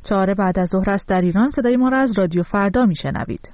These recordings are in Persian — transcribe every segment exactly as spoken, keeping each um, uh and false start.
چهار بعد از ظهر است در ایران. صدای ما را از رادیو فردا میشنوید.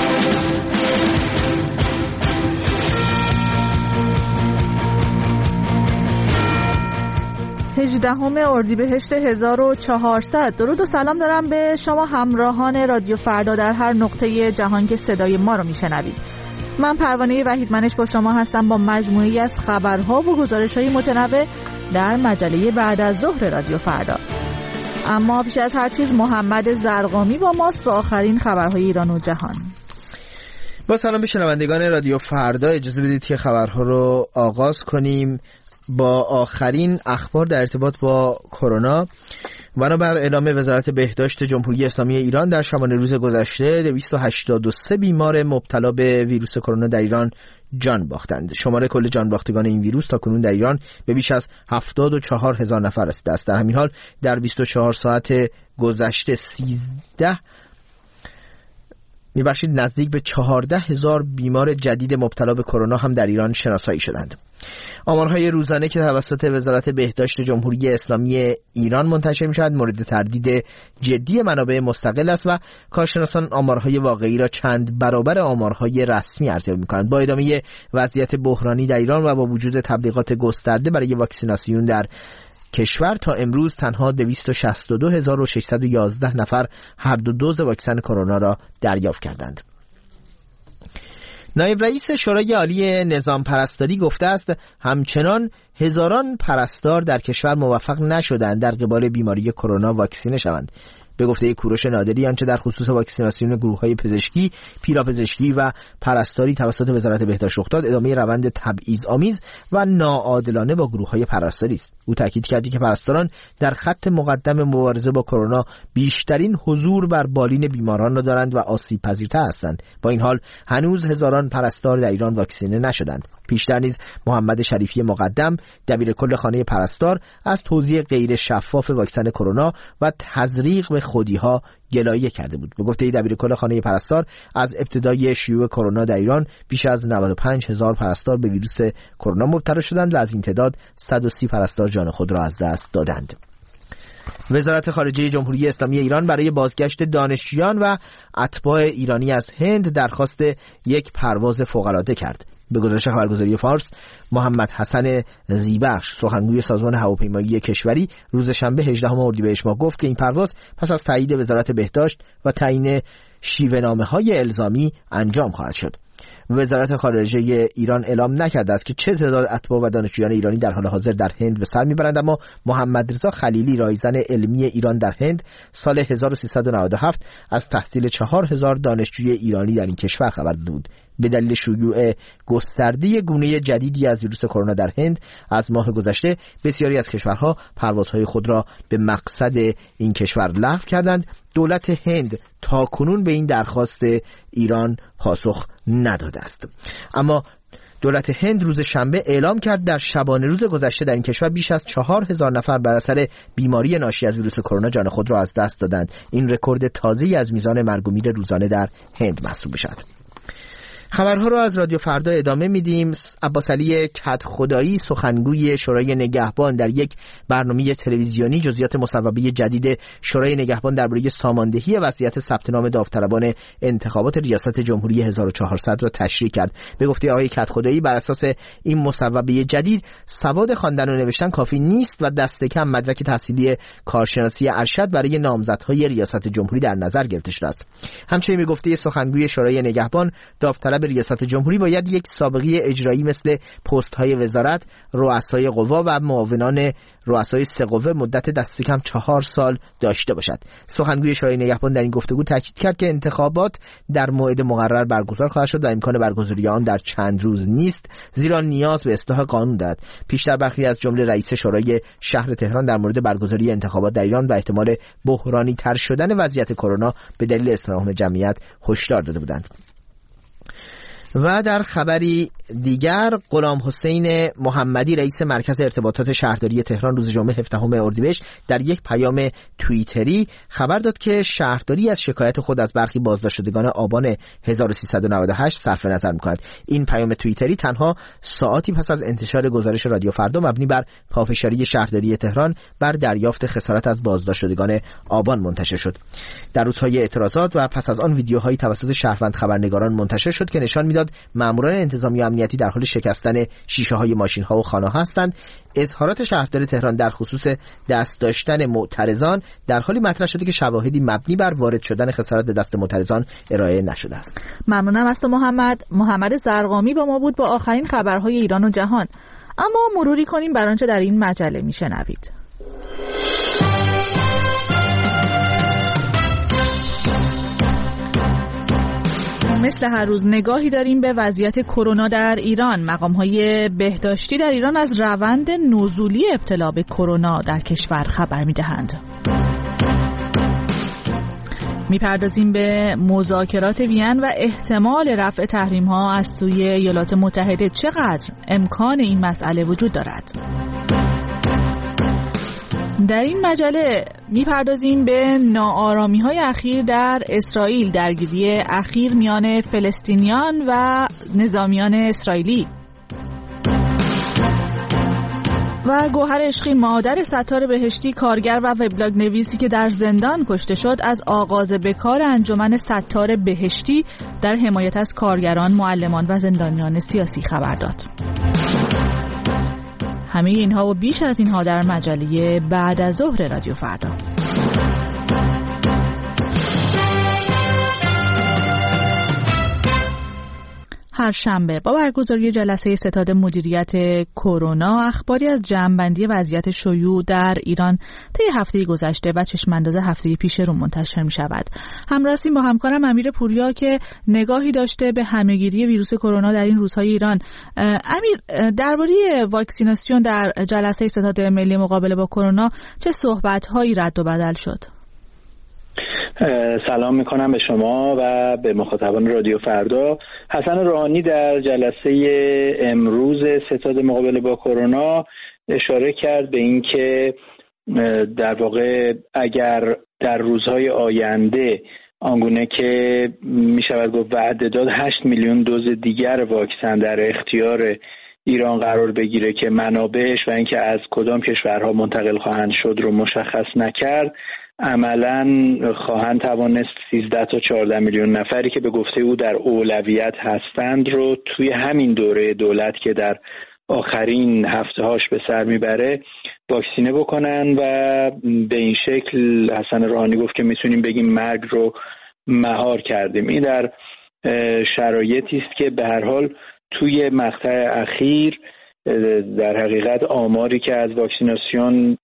هجدهم اردیبهشت هزار و چهارصد. درود و سلام دارم به شما همراهان رادیو فردا در هر نقطه جهان که صدای ما رو میشنوید. من پروانه وحیدمنش با شما هستم با مجموعه‌ای از خبرها و گزارش‌های متنوع در مجله بعد از ظهر رادیو فردا. اما پیش از هر چیز محمد زرقامی با ماست و آخرین خبرهای ایران و جهان. با سلام به شنوندگان رادیو فردا، اجازه بدید که خبرها رو آغاز کنیم با آخرین اخبار در ارتباط با کرونا. بنابر اعلام وزارت بهداشت جمهوری اسلامی ایران در شبانه روز گذشته دویست و هشتاد و سه بیمار مبتلا به ویروس کرونا در ایران جان باختند. شمار کل جان باختگان این ویروس تا کنون در ایران به بیش از هفتاد و چهار هزار نفر رسیده است. در همین حال در بیست و چهار ساعت گذشته سیزده میبخشید نزدیک به چهارده هزار بیمار جدید مبتلا به کرونا هم در ایران شناسایی شدند. آمارهای روزانه که توسط وزارت بهداشت جمهوری اسلامی ایران منتشر می‌شود مورد تردید جدی منابع مستقل است و کارشناسان آمارهای واقعی را چند برابر آمارهای رسمی ارزیابی می‌کنند. با ادامه وضعیت بحرانی در ایران و با وجود تبلیغات گسترده برای واکسیناسیون در کشور تا امروز تنها دویست و شصت و دو هزار و ششصد و یازده نفر هر دو دوز واکسن کرونا را دریافت کردند. نایب رئیس شورای عالی نظام پرستاری گفته است همچنان هزاران پرستار در کشور موفق نشدند در قبال بیماری کرونا واکسینه شوند. به گفته کوروش نادری آنچه در خصوص واکسیناسیون گروه‌های پزشکی، پیراپزشکی و پرستاری توسط وزارت بهداشت رخ داد ادامه روند تبعیض‌آمیز و ناعادلانه با گروه‌های پرستاری است. او تاکید کرد که پرستاران در خط مقدم مبارزه با کرونا بیشترین حضور بر بالین بیماران را دارند و آسیب پذیرتر هستند. با این حال هنوز هزاران پرستار در ایران واکسینه نشدند. پیشتر نیز محمد شریفی مقدم دبیر کل خانه پرستار از توزیع غیر شفاف واکسن کرونا و تزریق به خودی‌ها گلایه کرده بود. به گفته دبیر کل خانه پرستار از ابتدای شیوع کرونا در ایران بیش از نود و پنج هزار پرستار به ویروس کرونا مبتلا شدند و از این تعداد صد و سی پرستار جان خود را از دست دادند. وزارت خارجه جمهوری اسلامی ایران برای بازگشت دانشجویان و اتباع ایرانی از هند درخواست یک پرواز فوق‌العاده کرد. به گزارش خبرگزاری فارس، محمد حسن زیبخش سخنگوی سازمان هواپیمایی کشوری روز شنبه هجدهم اردیبهشت ماه گفت که این پرواز پس از تایید وزارت بهداشت و تعیین شیوه‌نامه‌های الزامی انجام خواهد شد. وزارت خارجه ایران اعلام نکرده است که چه تعداد اتباع و دانشجویان ایرانی در حال حاضر در هند به سر میبرند، اما محمد رضا خلیلی رایزن علمی ایران در هند سال هزار و سیصد و نود و هفت از تحصیل چهار هزار دانشجوی ایرانی در این کشور خبر داده بود. به دلیل شیوع گسترده گونه جدیدی از ویروس کرونا در هند از ماه گذشته بسیاری از کشورها پروازهای خود را به مقصد این کشور لغو کردند. دولت هند تاکنون به این درخواست ایران پاسخ نداده است. اما دولت هند روز شنبه اعلام کرد در شبانه روز گذشته در این کشور بیش از چهار هزار نفر بر اثر بیماری ناشی از ویروس کرونا جان خود را از دست دادند. این رکورد تازه‌ای از میزان مرگ و میر روزانه در هند محسوب می‌شود. خبرها رو از رادیو فردا ادامه میدیم. عباس علی کدخدایی سخنگوی شورای نگهبان در یک برنامه تلویزیونی جزئیات مصوبه جدید شورای نگهبان درباره ساماندهی وضعیت ثبت نام داوطلبان انتخابات ریاست جمهوری هزار و چهارصد را تشریح کرد. به گفته آقای کدخدایی بر اساس این مصوبه جدید سواد خواندن و نوشتن کافی نیست و دست کم مدرک تحصیلی کارشناسی ارشد برای نامزدهای ریاست جمهوری در نظر گرفته شده است. همچنین به گفته سخنگوی شورای نگهبان داوطلب ریاست جمهوری باید یک سابقه اجرایی مثل پست‌های وزارت، رؤسای قوا و معاونان رؤسای سه قوه مدت دست کم چهار سال داشته باشد. سخنگوی شورای نگهبان در این گفتگو تاکید کرد که انتخابات در موعد مقرر برگزار خواهد شد و امکان برگزاری آن در چند روز نیست، زیرا نیاز به اصلاح قانون دارد. پیشتر برخی از جمله رئیس شورای شهر تهران در مورد برگزاری انتخابات در ایران و احتمال بحرانی تر شدن وضعیت کرونا به دلیل ازدحام جمعیت هشدار داده بودند. و در خبری دیگر غلام حسین محمدی رئیس مرکز ارتباطات شهرداری تهران روز جمعه هفدهم اردیبهشت در یک پیام توییتری خبر داد که شهرداری از شکایت خود از برخی بازداشتگان آبان هزار و سیصد و نود و هشت صرف نظر می‌کند. این پیام توییتری تنها ساعاتی پس از انتشار گزارش رادیو فردا مبنی بر پافشاری شهرداری تهران بر دریافت خسارت از بازداشتگان آبان منتشر شد. در روزهای اعتراضات و پس از آن ویدیوهایی توسط شهروند خبرنگاران منتشر شد که نشان می‌داد ماموران انتظامی و امنیتی در حال شکستن شیشه‌های ماشین‌ها و خانه‌ها هستند. اظهارات شهردار تهران در خصوص دست داشتن معترضان در حالی مطرح شده که شواهدی مبنی بر وارد شدن خسارت به دست معترضان ارائه نشده است. ممنونم از تو محمد. محمد زرقامی با ما بود با آخرین خبرهای ایران و جهان. اما مروری کنیم بر آنچه در این مجله میشنوید. مثل هر روز نگاهی داریم به وضعیت کرونا در ایران. مقام‌های بهداشتی در ایران از روند نزولی ابتلا به کرونا در کشور خبر می‌دهند. می‌پردازیم به مذاکرات وین و احتمال رفع تحریم‌ها از سوی ایالات متحده. چقدر امکان این مسئله وجود دارد؟ در این مجله میپردازیم به ناآرامی‌های اخیر در اسرائیل، درگیری اخیر میان فلسطینیان و نظامیان اسرائیلی. و گوهر عشقی، مادر ستار بهشتی، کارگر و وبلاگ نویسی که در زندان کشته شد، از آغاز بکار انجمن ستار بهشتی در حمایت از کارگران، معلمان و زندانیان سیاسی خبر داد. همه اینها و بیش از اینها در مجله بعد از ظهر رادیو فردا. هر شنبه با برگزاری جلسه ستاد مدیریت کرونا اخباری از جمع‌بندی وضعیت شیوع در ایران طی هفته گذشته و چشم‌انداز هفته پیش رو منتشر می‌شود. همراهیم با همکارم امیر پوریا که نگاهی داشته به همه‌گیری ویروس کرونا در این روزهای ایران. امیر، درباره واکسیناسیون در جلسه ستاد ملی مقابله با کرونا چه صحبت‌هایی رد و بدل شد؟ سلام میکنم به شما و به مخاطبان رادیو فردا. حسن روحانی در جلسه امروز ستاد مقابله با کرونا اشاره کرد به این که در واقع اگر در روزهای آینده آنگونه که میشود گفت وعده داد هشت میلیون دوز دیگر واکسن در اختیار ایران قرار بگیره که منابعش و اینکه از کدام کشورها منتقل خواهند شد رو مشخص نکرد، عملاً خواهند توانست سیزده تا چهارده میلیون نفری که به گفته او در اولویت هستند رو توی همین دوره دولت که در آخرین هفته‌هاش به سر میبره واکسینه بکنن و به این شکل حسن روحانی گفت که میتونیم بگیم مرگ رو مهار کردیم. این در شرایطی است که به هر حال توی مقطع اخیر در حقیقت آماری که از واکسیناسیون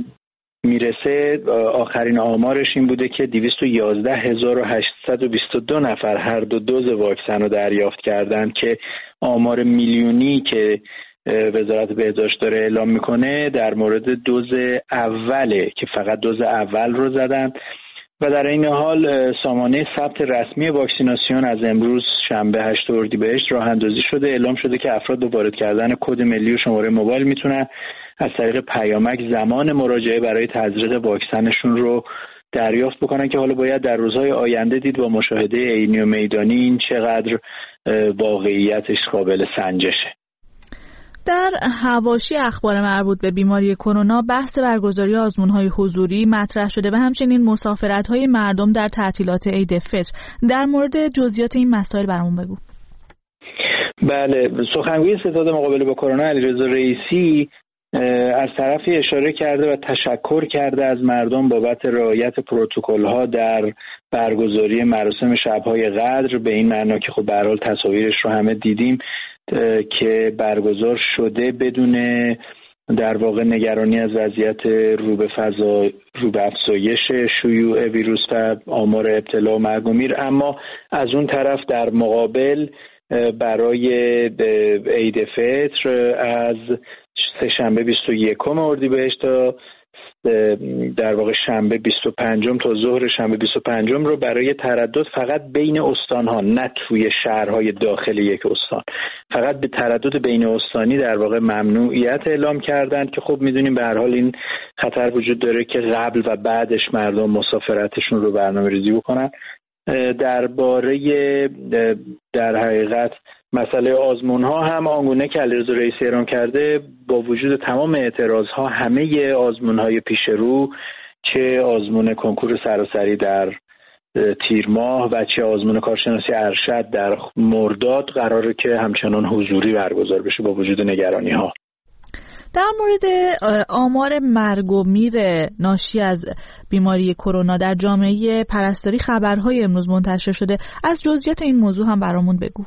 میرسه، آخرین آمارش این بوده که دویست و یازده هزار و هشتصد و بیست و دو نفر هر دو دوز واکسن رو دریافت کردن که آمار میلیونی که وزارت بهداشت داره اعلام میکنه در مورد دوز اوله که فقط دوز اول رو زدن. و در این حال سامانه ثبت رسمی واکسیناسیون از امروز شنبه هشت اردیبهشت راه اندازی شده. اعلام شده که افراد با وارد کردن کد ملی و شماره موبایل میتونن از طریق پیامک زمان مراجعه برای تزریق واکسنشون رو دریافت بکنن که حالا باید در روزهای آینده دید با مشاهده عینی و میدانی این چقدر واقعیتش قابل سنجشه. در حواشی اخبار مربوط به بیماری کرونا بحث برگزاری آزمون‌های حضوری مطرح شده و همچنین مسافرت‌های مردم در تعطیلات عید فطر. در مورد جزئیات این مسائل برامون بگو. بله، سخنگوی ستاد مقابله با کرونا علیرضا رئیسی از طرفی اشاره کرده و تشکر کرده از مردم بابت رعایت پروتکل‌ها در برگزاری مراسم شب‌های قدر، به این معنا که خب به هر حال تصاویرش رو همه دیدیم که برگزار شده بدون در واقع نگرانی از وضعیت رو به فضا رو به افزایش شیوع ویروس و آمار ابتلا و مرگ و میر. اما از اون طرف در مقابل برای عید فطر از سه‌شنبه بیست و یکم اردیبهشت تا در واقع شنبه بیست و پنجم تا ظهر شنبه بیست و پنجم رو برای تردد فقط بین استان‌ها، نه توی شهرهای داخل یک استان، فقط به تردد بین استانی در واقع ممنوعیت اعلام کردند که خب میدونیم به هر حال این خطر وجود داره که قبل و بعدش مردم مسافرتشون رو برنامه‌ریزی بکنن. درباره در حقیقت مسئله آزمون ها هم آنگونه که علیرضا رئیسی اعلام کرده، با وجود تمام اعتراض ها همه آزمون های پیش رو، چه آزمون کنکور سراسری در تیر ماه و چه آزمون کارشناسی ارشد در مرداد، قراره که همچنان حضوری برگزار بشه با وجود نگرانی ها. در مورد آمار مرگ و میر ناشی از بیماری کرونا در جامعه پرستاری خبرهای امروز منتشر شده. از جزئیات این موضوع هم برامون بگو.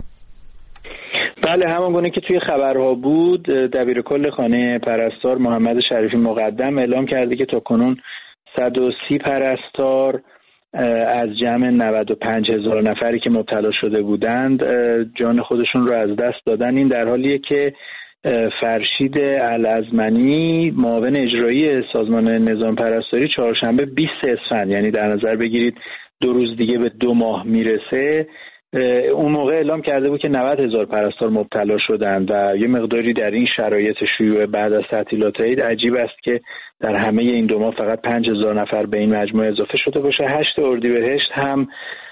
بله، همانگونه که توی خبرها بود، دبیر کل خانه پرستار محمد شریفی مقدم اعلام کرده که تا کنون صد و سی پرستار از جمع نود و پنج هزار نفری که مبتلا شده بودند جان خودشون رو از دست دادن. این در حالیه که فرشید الازمنی معاون اجرایی سازمان نظام پرستاری چهارشنبه بیست اسفند، یعنی در نظر بگیرید دو روز دیگه به دو ماه میرسه، اون موقع اعلام کرده بود که نود هزار پرستار مبتلا شدند و یه مقداری در این شرایط شیوع بعد از تعطیلات عید عجیب است که در همه این دو ماه فقط پنج هزار نفر به این مجموعه اضافه شده باشه. هشت اردیبهشت هم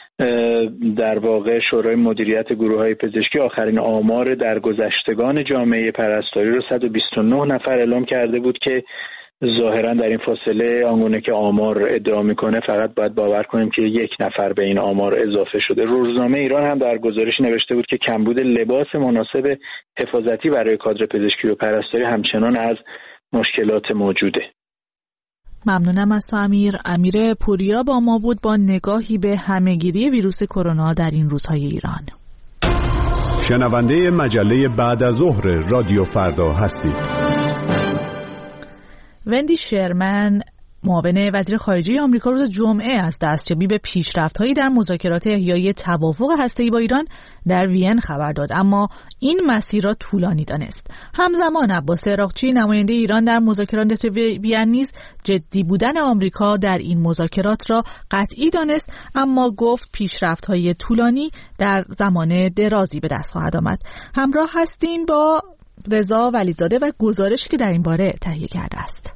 در واقع شورای مدیریت گروه‌های پزشکی آخرین آمار درگذشتگان جامعه پرستاری رو صد و بیست و نه نفر اعلام کرده بود که ظاهرا در این فاصله آنگونه که آمار ادعا میکنه فقط باید باور کنیم که یک نفر به این آمار اضافه شده. روزنامه ایران هم در گزارش نوشته بود که کمبود لباس مناسب حفاظتی برای کادر پزشکی و پرستاری همچنان از مشکلات موجوده. ممنونم از تو امیر. امیر پوریا با ما بود با نگاهی به همهگیری ویروس کرونا در این روزهای ایران. شنونده مجله بعد از ظهر رادیو فردا هستید. وندی شرمن معاون وزیر خارجه آمریکا روز جمعه از دستیابی به پیشرفت‌هایی در مذاکرات احیای توافق هسته‌ای با ایران در وین خبر داد، اما این مسیر را طولانی دانست. همزمان عباس عراقچی نماینده ایران در مذاکرات وین نیز جدی بودن آمریکا در این مذاکرات را قطعی دانست، اما گفت پیشرفت‌های طولانی در زمان درازی به دست خواهد آمد. همراه هستیم با رضا ولیزاده و گزارشی که در این باره تهیه کرده است.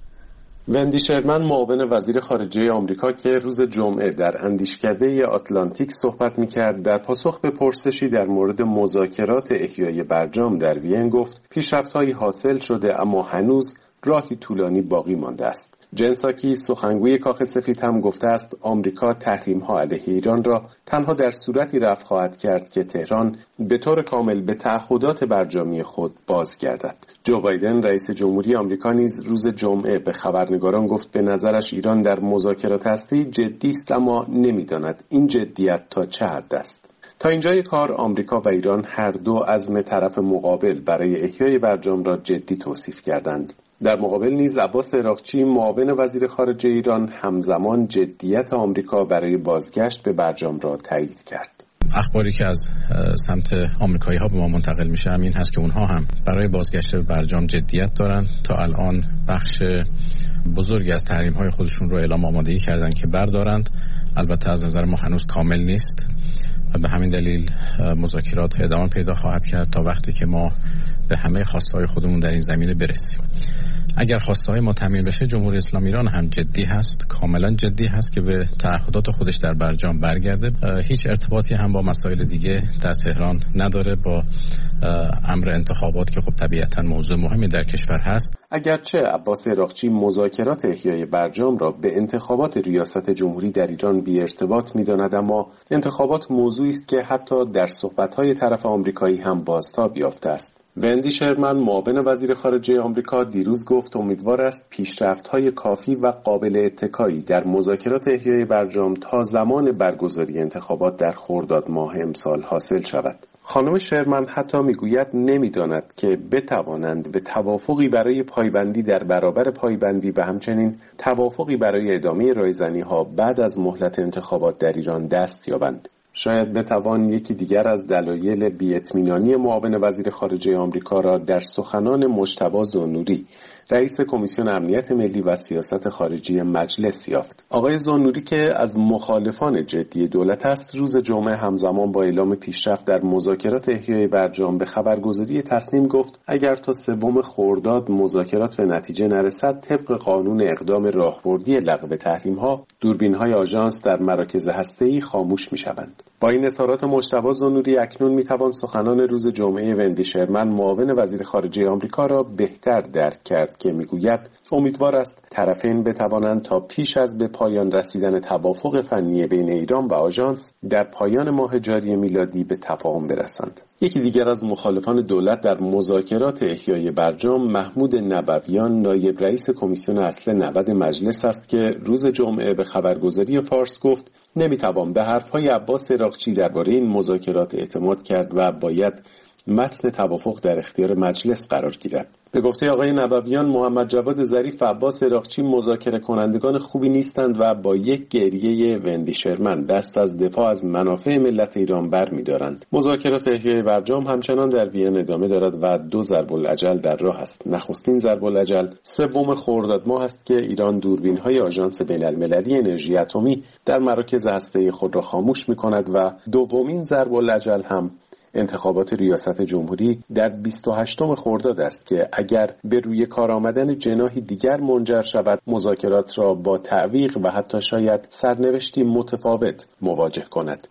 وندی شرمن معاون وزیر خارجه آمریکا که روز جمعه در اندیشکده آتلانتیک صحبت می‌کرد، در پاسخ به پرسشی در مورد مذاکرات احیای برجام در وین گفت پیشرفت‌هایی حاصل شده اما هنوز راهی طولانی باقی مانده است. جن ساکی سخنگوی کاخ سفید هم گفته است آمریکا تحریم‌ها علیه ایران را تنها در صورتی رفع خواهد کرد که تهران به طور کامل به تعهدات برجامی خود بازگردد. جو بایدن رئیس جمهوری آمریکا نیز روز جمعه به خبرنگاران گفت به نظرش ایران در مذاکرات هسته‌ای جدی است اما نمی‌داند این جدیت تا چه حد است. تا اینجای کار آمریکا و ایران هر دو عزم طرف مقابل برای احیای برجام را جدی توصیف کردند. در مقابل نیز عباس عراقچی معاون وزیر خارجه ایران همزمان جدیت آمریکا برای بازگشت به برجام را تایید کرد. اخباری که از سمت آمریکایی ها به ما منتقل میشه همین هست که اونها هم برای بازگشت به برجام جدیت دارن. تا الان بخش بزرگی از تحریم های خودشون رو اعلام آمادگی کردن که بردارند. البته از نظر ما هنوز کامل نیست و به همین دلیل مذاکرات ادامه پیدا خواهد کرد تا وقتی که ما به همه خواسته های خودمون در این زمینه برسیم. اگر خواسته های ما تامین بشه، جمهوری اسلامی ایران هم جدی هست، کاملا جدی هست که به تعهدات خودش در برجام برگرده. هیچ ارتباطی هم با مسائل دیگه در تهران نداره، با امر انتخابات که خب طبیعتا موضوع مهمی در کشور هست. اگرچه عباس عراقچی مذاکرات احیای برجام را به انتخابات ریاست جمهوری در ایران بی ارتباط می‌داند، اما انتخابات موضوعی است که حتی در صحبت‌های طرف آمریکایی هم بازتاب یافته است. وندی شرمن معاون وزیر خارجه آمریکا دیروز گفت امیدوار است پیشرفت‌های کافی و قابل اتکایی در مذاکرات احیای برجام تا زمان برگزاری انتخابات در خرداد ماه امسال حاصل شود. خانم شرمن حتی میگوید نمیداند که بتوانند به توافقی برای پایبندی در برابر پایبندی و همچنین توافقی برای ادامه رایزنی‌ها بعد از مهلت انتخابات در ایران دست یابند. شاید بتوان یکی دیگر از دلایل بی‌اطمینانی معاون وزیر خارجه آمریکا را در سخنان مجتبی زانوری رئیس کمیسیون امنیت ملی و سیاست خارجی مجلس یافت. آقای زانوری که از مخالفان جدی دولت است، روز جمعه همزمان با اعلام پیشرفت در مذاکرات احیای برجام به خبرگزاری تصنیم گفت اگر تا سوم خرداد مذاکرات به نتیجه نرسد، طبق قانون اقدام راهبردی لغو تحریم‌ها، دوربین‌های آژانس در مراکز هسته‌ای خاموش می‌شوند. با این اظهارات مجتبی زانوری اکنون می‌توان سخنان روز جمعه وندی شرمن معاون وزیر خارجه آمریکا را بهتر درک کرد که می‌گوید امیدوار است طرفین بتوانند تا پیش از به پایان رسیدن توافق فنی بین ایران و آژانس در پایان ماه جاری میلادی به تفاهم برسند. یکی دیگر از مخالفان دولت در مذاکرات احیای برجام، محمود نبویان، نایب رئیس کمیسیون اصل نود مجلس است که روز جمعه به خبرگزاری فارس گفت نمیتوان به حرفهای عباس عراقچی درباره این مذاکرات اعتماد کرد و باید متن توافق در اختیار مجلس قرار گیرد. به گفته آقای نبویان، محمد جواد ظریف و عباس عراقچی مذاکره کنندگان خوبی نیستند و با یک گریه وندی شرمن دست از دفاع از منافع ملت ایران برمی‌دارند. مذاکرات احیای برجام همچنان در وین ادامه دارد و دو ضرب الاجل در راه است. نخستین ضرب الاجل سوم خرداد ماه است که ایران دوربین‌های آژانس بین‌المللی انرژی اتمی در مراکز هسته‌ای خود را خاموش می‌کند و دومین ضرب الاجل هم انتخابات ریاست جمهوری در بیست و هشتم خرداد است که اگر به روی کار آمدن جناحی دیگر منجر شود، مذاکرات را با تعویق و حتی شاید سرنوشتی متفاوت مواجه کند.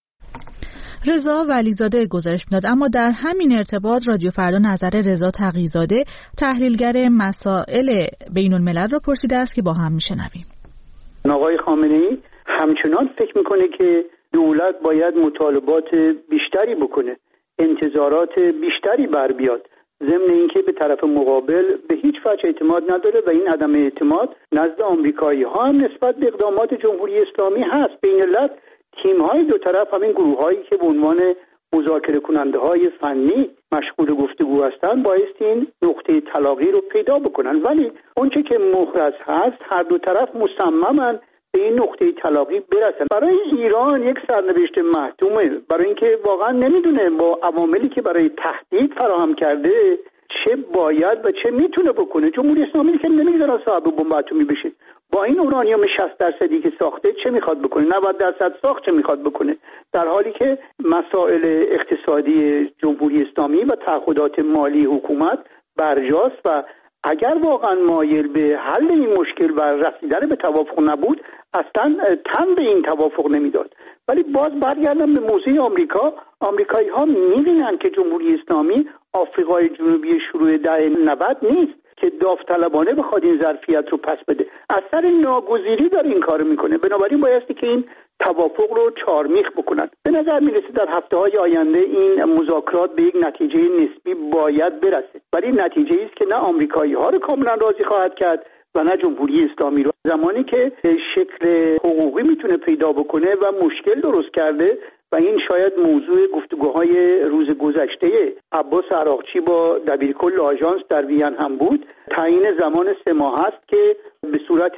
رضا ولیزاده گزارش میداد. اما در همین ارتباط رادیو فردا نظر رضا تقی‌زاده تحلیلگر مسائل بین الملل را پرسیده است که با هم میشنویم. آقای خامنه‌ای همچنان فکر میکنه که دولت باید مطالبات بیشتری بکنه، انتظارات بیشتری بر بیاد، ضمن اینکه به طرف مقابل به هیچ وجه اعتماد نداره و این عدم اعتماد نزد آمریکایی ها هم نسبت به اقدامات جمهوری اسلامی هست. بین علت تیم های دو طرف، همین گروه هایی که به عنوان مذاکره کننده های فنی مشغول گفتگو هستند، بایستی این نقطه تلاقی رو پیدا بکنن. ولی اونچه که مخرج هست، هر دو طرف مصممن به این نقطه تلاقی برسن. برای ایران یک سرنوشت محتومه، برای اینکه واقعا نمیدونه با عواملی که برای تهدید فراهم کرده چه باید و چه میتونه بکنه. جمهوری اسلامی که نمیذاره صاحب بمب اتمی بشه، با این اورانیوم شصت درصدی که ساخته چه میخواد بکنه؟ نود درصد ساخت چه میخواد بکنه؟ در حالی که مسائل اقتصادی جمهوری اسلامی و تعهدات مالی حکومت برجاست و اگر واقعا مایل به حل این مشکل و رسیدن به توافق نبود، اصلا تن به این توافق نمیداد. ولی باز برگردم به موضوع آمریکا. آمریکایی ها می‌بینن که جمهوری اسلامی آفریقای جنوبی شروع دهه نود نیست که داوطلبانه بخواد این ظرفیت رو پس بده. اثر ناگزیری داره این کارو میکنه. بنابراین بایستی که این توافق رو چارمیخ بکنن. به نظر میرسه در هفته‌های آینده این مذاکرات به یک نتیجه نسبی باید برسه. ولی نتیجه‌ای است که نه آمریکایی ها رو کاملا راضی خواهد کرد و نه جمهوری اسلامی رو. زمانی که شکل حقوقی میتونه پیدا بکنه و مشکل درست کرده و این شاید موضوع گفتگوهای روز گذشته عباس عراقچی با دبیرکل آژانس در وین هم بود، تعیین زمان سه ماه است که به صورت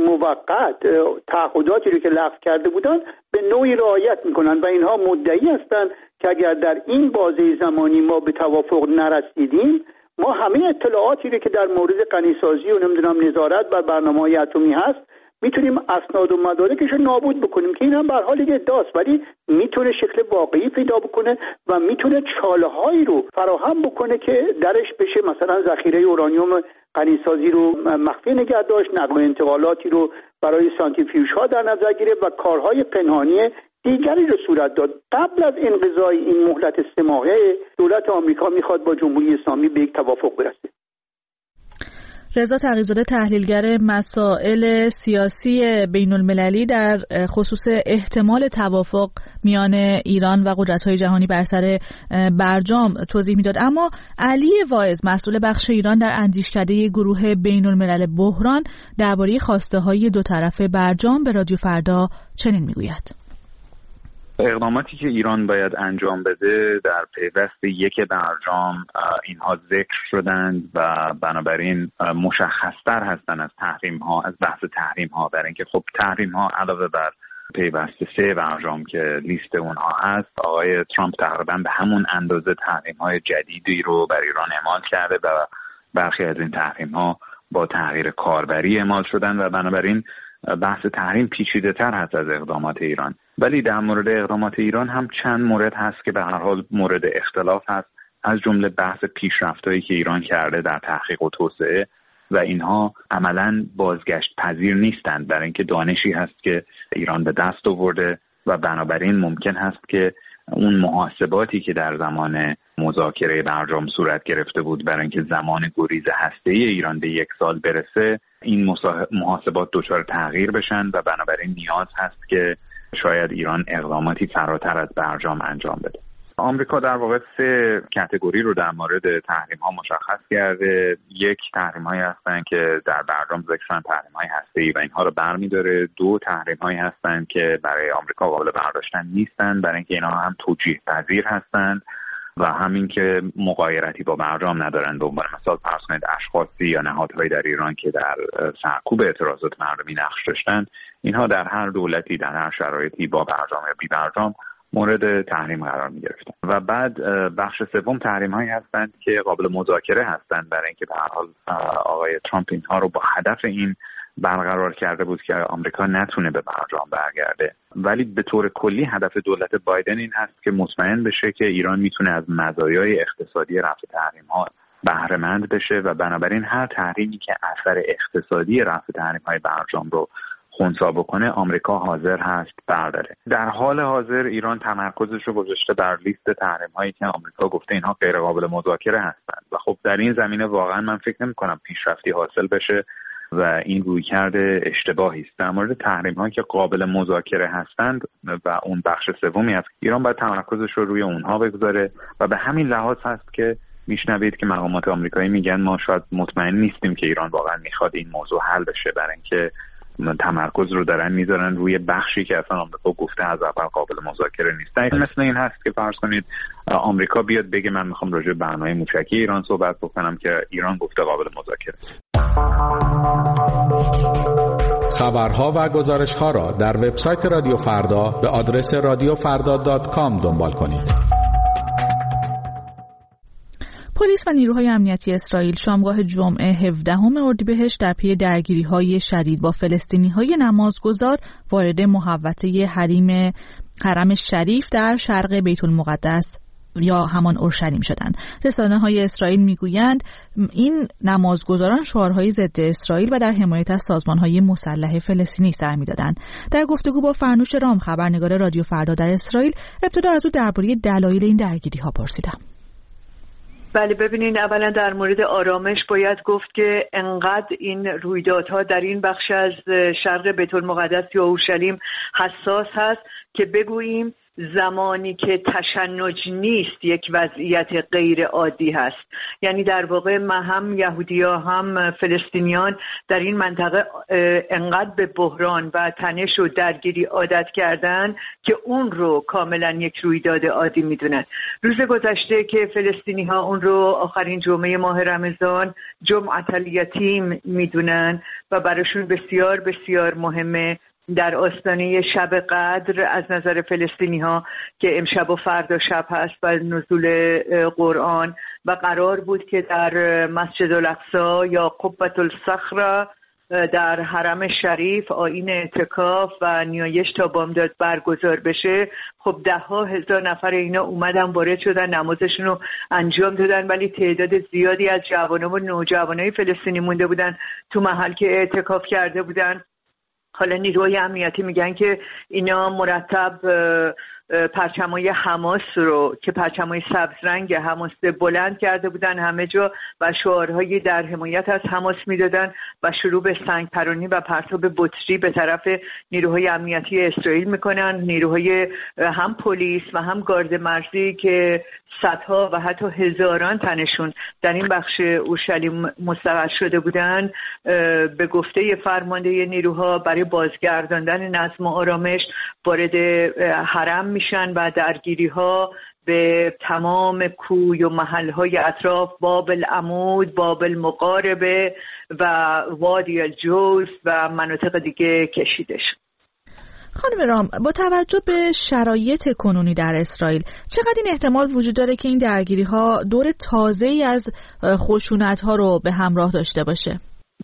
موقت تعهداتی رو که لغو کرده بودن به نوعی رعایت میکنن و اینها مدعی هستند که اگر در این بازه زمانی ما به توافق نرسیدیم، ما همه اطلاعاتی رو که در مورد غنیسازی و نمیدونم نظارت بر برنامه‌های اتمی هست میتونیم اسناد و مدارکش رو نابود بکنیم، که این هم به هر حال یک ادعاست، ولی میتونه شکل واقعی پیدا بکنه و میتونه چاله‌هایی رو فراهم بکنه که درش بشه مثلا ذخیره اورانیوم غنیسازی رو مخفی نگه داشت، نقل و انتقالاتی رو برای سانتریفیوژ ها در نظر گرفت و کارهای پنهانی دیگری رو صورت داد. قبل از انقضای این مهلت سه ماهه دولت آمریکا میخواد با جمهوری اسلامی به یک توافق برسه. رضا تقی‌زاده تحلیلگر مسائل سیاسی بین المللی در خصوص احتمال توافق میان ایران و قدرت‌های جهانی بر سر برجام توضیح میداد. اما علی واعظ مسئول بخش ایران در اندیشکده گروه بین الملل بحران درباره خواسته‌های دو طرفه برجام به رادیو فردا چنین میگوید: اقداماتی که ایران باید انجام بده در پیوست یک برجام اینها ذکر شدند و بنابراین مشخصتر هستند از تحریم ها، از بحث تحریم ها، برای اینکه خب تحریم ها علاوه بر پیوست سه برجام که لیست اونها هست، آقای ترامپ تقریبا به همون اندازه تحریم های جدیدی رو بر ایران اعمال کرده و برخی از این تحریم ها با تغییر کاربری اعمال شدن و بنابراین بحث تحریم پیچیده تر هست از اقدامات ایران. ولی در مورد اقدامات ایران هم چند مورد هست که به هر حال مورد اختلاف هست، از جمله بحث پیشرفتایی که ایران کرده در تحقیق و توسعه و اینها عملاً بازگشت پذیر نیستند، برای اینکه دانشی هست که ایران به دست آورده و بنابراین ممکن هست که اون محاسباتی که در زمان مذاکره برجام صورت گرفته بود برای اینکه زمان گریز هسته‌ای ایران به یک سال برسه، این محاسبات دچار تغییر بشن و بنابراین نیاز هست که شاید ایران اقداماتی فراتر از برجام انجام بده. آمریکا در واقع سه کاتگوری رو در مورد تحریم ها مشخص کرده. یک، تحریم هایی هستن که در برجام ذکر شدن، تحریم های هسته‌ای و اینها رو برمی‌داره. دو، تحریم هایی هستن که برای آمریکا قابل برداشتن نیستن، برای اینکه اینها هم توجیه پذیر هستن و همین که مغایرتی با برجام ندارن. به عنوان مثال فرض کنید اشخاصی یا نهادهایی در ایران که در سرکوب اعتراضات مردمی نقش داشتن، اینها در هر دولتی در هر شرایطی با برجام یا بی برجام مورد تحریم قرار می گرفتن. و بعد بخش سوم تحریم هایی هستند که قابل مذاکره هستند، برای اینکه به هر حال آقای ترامپ اینها رو با هدف این برقرار کرده بود که آمریکا نتونه به برجام برگرده. ولی به طور کلی هدف دولت بایدن این هست که مطمئن بشه که ایران میتونه از مزایای اقتصادی رفع تحریم ها بهره مند بشه و بنابراین هر تحریمی که اثر اقتصادی رفع تحریم های برجام رو خنثی بکنه آمریکا حاضر هست برداره. در حال حاضر ایران تمرکزش رو گذاشته بر لیست تحریم هایی که آمریکا گفته اینها غیر قابل مذاکره هستند و خب در این زمینه واقعا من فکر نمی کنم پیشرفتی حاصل بشه و این رویکرد اشتباهی است. در مورد تحریم هایی که قابل مذاکره هستند و اون بخش سومی است، ایران باید تمرکزش رو روی اونها بگذاره و به همین لحاظ هست که میشنوید که مقامات آمریکایی میگن ما شاید مطمئن نیستیم که ایران واقعا میخواد این موضوع حل بشه، برای اینکه تمرکز رو دارن میذارن روی بخشی که اصلا آمریکا گفته از اول قابل مذاکره نیست. مثل این هست که فرض کنید آمریکا بیاد بگه من میخوام راجع به برنامه موشکی ایران صحبت بکنم که ایران گفته قابل مذاکره. خبرها و گزارش‌ها را در وبسایت رادیو فردا به آدرس رادیو فردا دات کام دنبال کنید. پلیس و نیروهای امنیتی اسرائیل شامگاه جمعه هفدهم اردیبهشت در پی درگیری‌های شدید با فلسطینی‌های نمازگزار وارد محوطه حریم حرم شریف در شرق بیت المقدس یا همان اورشلیم شدند. رسانه‌های اسرائیل میگویند این نمازگزاران شعارهای ضد اسرائیل و در حمایت از سازمان‌های مسلح فلسطینی سر می‌دادند. در گفتگو با فرنوش رام خبرنگار رادیو فردا در اسرائیل ابتدا از او درباره دلایل این درگیری‌ها پرسیدم. بله ببینین، اولا در مورد آرامش باید گفت که انقدر این رویدادها در این بخش از شرق بیت المقدس یا اورشلیم حساس هست که بگوییم زمانی که تشنج نیست یک وضعیت غیر عادی هست. یعنی در واقع ما هم یهودی‌ها هم فلسطینیان در این منطقه انقدر به بحران و تنش و درگیری عادت کردن که اون رو کاملا یک رویداد عادی میدونن. روز گذشته که فلسطینی‌ها اون رو آخرین جمعه ماه رمضان جمعة الیتیم میدونن و براشون بسیار بسیار مهمه، در آستانه شب قدر از نظر فلسطینی ها که امشب و فردا شب هست و نزول قرآن، و قرار بود که در مسجد الاقصی یا قبة الصخره در حرم شریف آیین اعتکاف و نیایش تا بامداد برگزار بشه. خب ده ها هزار نفر اینا اومدن وارد شدن، نمازشون رو انجام دادن، ولی تعداد زیادی از جوانان و نوجوانای فلسطینی مونده بودن تو محل که اعتکاف کرده بودن. حالا نیروهای امنیتی میگن که اینا مرتب پرچمای حماس رو که پرچمای سبز رنگ حماس بلند کرده بودن همه جا و شعارهایی در حمایت از حماس میدادن و شروع به سنگ پرانی و پرتاب بطری به طرف نیروهای امنیتی اسرائیل میکنن. نیروهای هم پلیس و هم گارد مرزی که صدها و حتی هزاران تنشون در این بخش اورشلیم مستقر شده بودن، به گفته فرمانده نیروها برای بازگرداندن نظم و آرامش وارد حرم میشن و درگیری ها به تمام کوی و محلهای اطراف باب العمود، باب المقاربه و وادی الجوز و مناطق دیگه کشیده شد. خانم رام، با توجه به شرایط کنونی در اسرائیل چقدر این احتمال وجود داره که این درگیری ها دور تازه‌ای از خشونت ها رو به همراه داشته باشه؟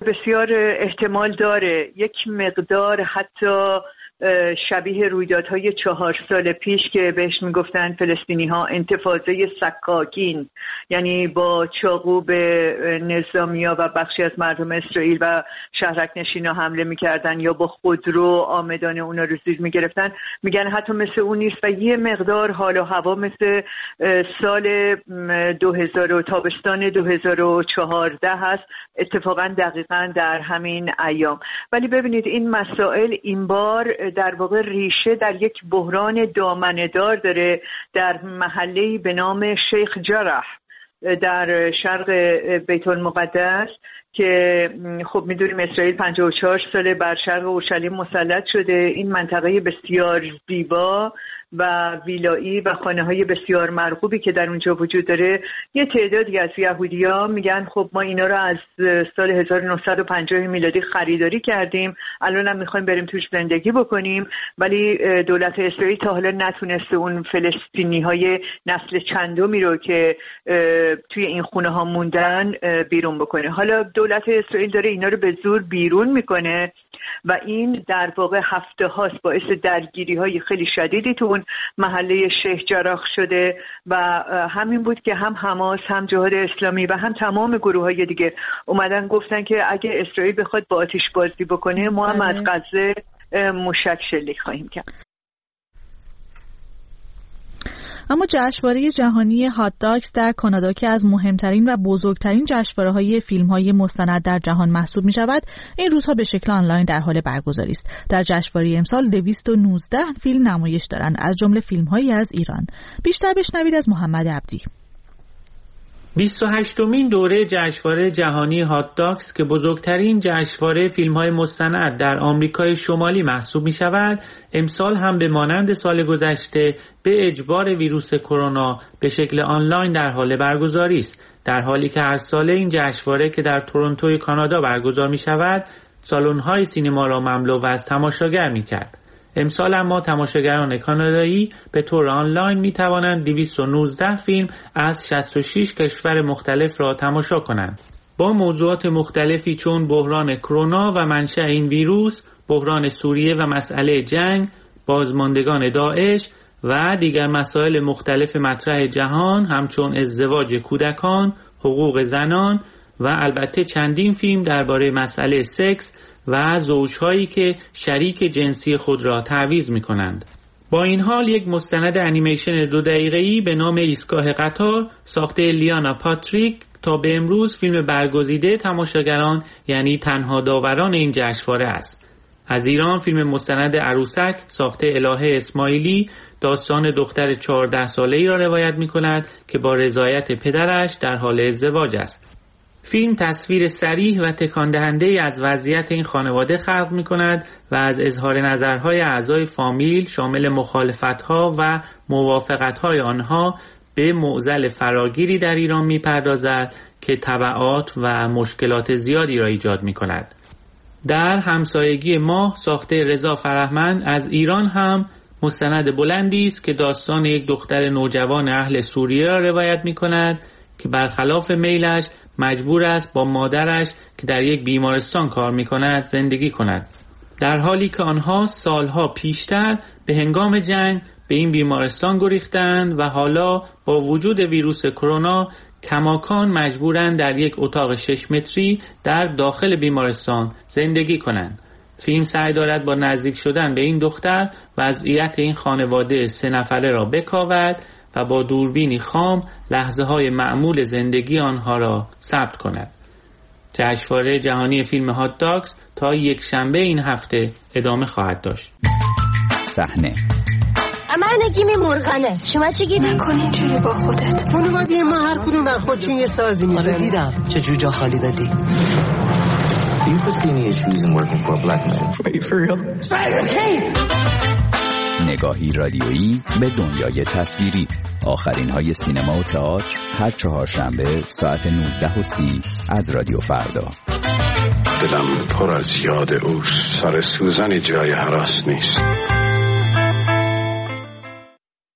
بسیار احتمال داره یک مقدار حتی شبیه رویدادهای چهار سال پیش که بهش میگفتن فلسطینی ها انتفاضه سکاکین، یعنی با چاقو به نظامیا و بخشی از مردم اسرائیل و شهرک نشینا حمله میکردن یا با خودرو آمدان اونا رو زیر میگرفتن. میگن حتی مثل اون نیست و یه مقدار حال و هوا مثل سال دو هزار و تابستان دو هزار و چهارده هست، اتفاقا دقیقا در همین ایام. ولی ببینید این مسائل این بار در واقع ریشه در یک بحران دامنه‌دار داره در محله‌ای به نام شیخ جرح در شرق بیت المقدس که خب میدونیم اسرائیل پنجاه و چهار ساله بر شرق اورشلیم مسلط شده. این منطقه بسیار زیبا و ویلایی و خانه‌های بسیار مرغوبی که در اونجا وجود داره، یه تعدادی از یهودی‌ها میگن خب ما اینا رو از سال هزار و نهصد و پنجاه میلادی خریداری کردیم، الان هم میخوایم بریم توش زندگی بکنیم، ولی دولت اسرائیل تا حالا نتونسته اون فلسطینی‌های نسل چندمی رو که توی این خونه‌ها موندن بیرون بکنه. حالا دولت اسرائیل داره اینا رو به زور بیرون میکنه و این در واقع هفته هاست باعث درگیری های خیلی شدیدی تو اون محله شیخ جراح شده و همین بود که هم حماس هم جهاد اسلامی و هم تمام گروه های دیگه اومدن گفتن که اگه اسرائیل بخواد با آتش بازی بکنه ما هم از غزه موشک شلیک خواهیم کرد. اما جشنواره جهانی هات داگز در کانادا که از مهمترین و بزرگترین جشنواره‌های فیلم‌های مستند در جهان محسوب می‌شود، این روزها به شکل آنلاین در حال برگزاری است. در جشنواره امسال دویست و نوزده فیلم نمایش دارند، از جمله فیلم‌هایی از ایران. بیشتر بشنوید از محمد عبدی. بیست و هشتمین دوره جشنواره جهانی هات داگز که بزرگترین جشنواره فیلم‌های مستند در آمریکای شمالی محسوب می‌شود، امسال هم به مانند سال گذشته به اجبار ویروس کرونا به شکل آنلاین در حال برگزاری است، در حالی که هر ساله این جشنواره که در تورنتو کانادا برگزار می‌شود، سالن‌های سینما را مملو و از تماشاگر می‌کرد. امسال اما تماشاگران کانادایی به طور آنلاین می توانند دویست و نوزده فیلم از شصت و شش کشور مختلف را تماشا کنند. با موضوعات مختلفی چون بحران کرونا و منشأ این ویروس، بحران سوریه و مسئله جنگ، بازماندگان داعش و دیگر مسائل مختلف مطرح جهان همچون ازدواج کودکان، حقوق زنان و البته چندین فیلم درباره مسئله سکس و زوجهایی که شریک جنسی خود را تعویض می کنند. با این حال یک مستند انیمیشن دو دقیقه‌ای به نام ایستگاه قطار ساخته لیانا پاتریک تا به امروز فیلم برگزیده تماشاگران یعنی تنها داوران این جشنواره است. از ایران فیلم مستند عروسک ساخته الهه اسماعیلی داستان دختر چهارده ساله‌ای را روایت می کند که با رضایت پدرش در حال ازدواج است. فیلم تصویر صریح و تکان دهنده از وضعیت این خانواده خلق می کند و از اظهار نظرهای اعضای فامیل شامل مخالفت‌ها و موافقت‌های آنها به معضل فراگیری در ایران می پردازد که تبعات و مشکلات زیادی را ایجاد می کند. در همسایگی ما ساخته رضا فرهمند از ایران هم مستند بلندی است که داستان یک دختر نوجوان اهل سوریه را روایت می کند که برخلاف میلش مجبور است با مادرش که در یک بیمارستان کار می کند زندگی کند، در حالی که آنها سالها پیشتر به هنگام جنگ به این بیمارستان گریختند و حالا با وجود ویروس کرونا کماکان مجبورند در یک اتاق شش متری در داخل بیمارستان زندگی کنند. فیلم سعی دارد با نزدیک شدن به این دختر وضعیت این خانواده سه نفره را بکاود و با دوربینی خام لحظه های معمول زندگی آنها را ثبت کند. جشنواره جهانی فیلم هات داگز تا یک شنبه این هفته ادامه خواهد داشت. صحنه من نگیم مرغنه، شما چی گیری؟ نکن اینجوری با خودت. خانواده ما هر کدوم بر خودشون یه سازی میزنن. آره دیدم چه جور جا خالی دادی. Do you foresee any issues in working for a black man? Are you for real? نگاهی رادیویی به دنیای تصویری. آخرین های سینما و تئاتر هر چهارشنبه ساعت نوزده و سی از رادیو فردا. دلم پر از یاد اوست، سر سوزن جای هراس نیست.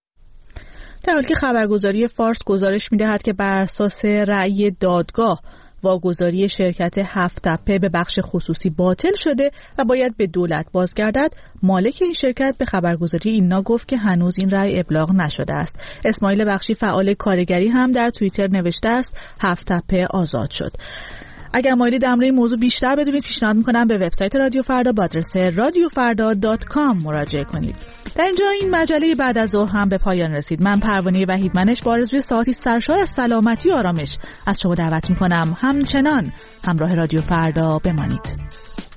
در حالی که خبرگزاری فارس گزارش می‌دهد که بر اساس رأی دادگاه واگذاری شرکت هفت تپه به بخش خصوصی باطل شده و باید به دولت بازگردد، مالک این شرکت به خبرگزاری اینا گفت که هنوز این رأی ابلاغ نشده است. اسماعیل بخشی فعال کارگری هم در توییتر نوشته است هفت تپه آزاد شد. اگر مایلی در مورد این موضوع بیشتر بدونید پیشنهاد میکنم به وبسایت رادیو فردا با آدرس رادیو فردا دات کام مراجعه کنید. در اینجا این مجله بعد از ظهر هم به پایان رسید. من پروانه وحیدمنش با آرزوی ساعتی سرشار از سلامتی و آرامش از شما دعوت میکنم همچنان همراه رادیو فردا بمانید.